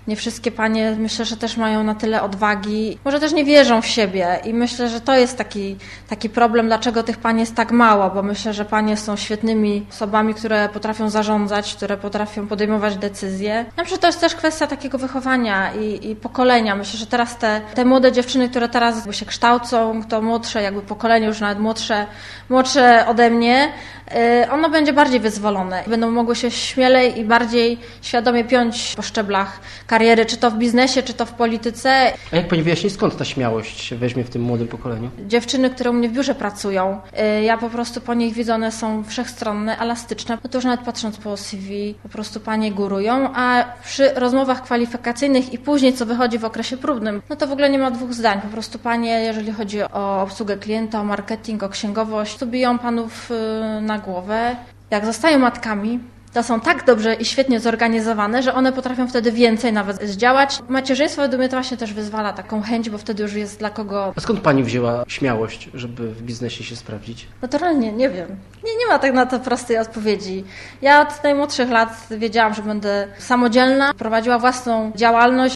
Nie wszystkie panie, myślę, że też mają na tyle odwagi. Może też nie wierzą w siebie i myślę, że to jest taki problem, dlaczego tych pań jest tak mało, bo myślę, że panie są świetnymi osobami, które potrafią zarządzać, które potrafią podejmować decyzje. Ja myślę, że to jest też kwestia takiego wychowania i pokolenia. Myślę, że teraz te młode dziewczyny, które teraz się kształcą, to młodsze jakby pokolenie, już nawet młodsze ode mnie, ono będzie bardziej wyzwolone. Będą mogły się śmielej i bardziej świadomie piąć po szczeblach kariery, czy to w biznesie, czy to w polityce. A jak pani wyjaśni, skąd ta śmiałość się weźmie w tym młodym pokoleniu? Dziewczyny, które u mnie w biurze pracują, ja po prostu po nich widzę, one są wszechstronne, elastyczne. No to już nawet patrząc po CV, po prostu panie górują, a przy rozmowach kwalifikacyjnych i później, co wychodzi w okresie próbnym, no to w ogóle nie ma dwóch zdań. Po prostu panie, jeżeli chodzi o obsługę klienta, o marketing, o księgowość, to biją panów na głowę. Jak zostają matkami, to są tak dobrze i świetnie zorganizowane, że one potrafią wtedy więcej nawet zdziałać. Macierzyństwo według mnie to właśnie też wyzwala taką chęć, bo wtedy już jest dla kogo... A skąd pani wzięła śmiałość, żeby w biznesie się sprawdzić? Naturalnie, nie wiem. Nie ma tak na to prostej odpowiedzi. Ja od najmłodszych lat wiedziałam, że będę samodzielna, prowadziła własną działalność.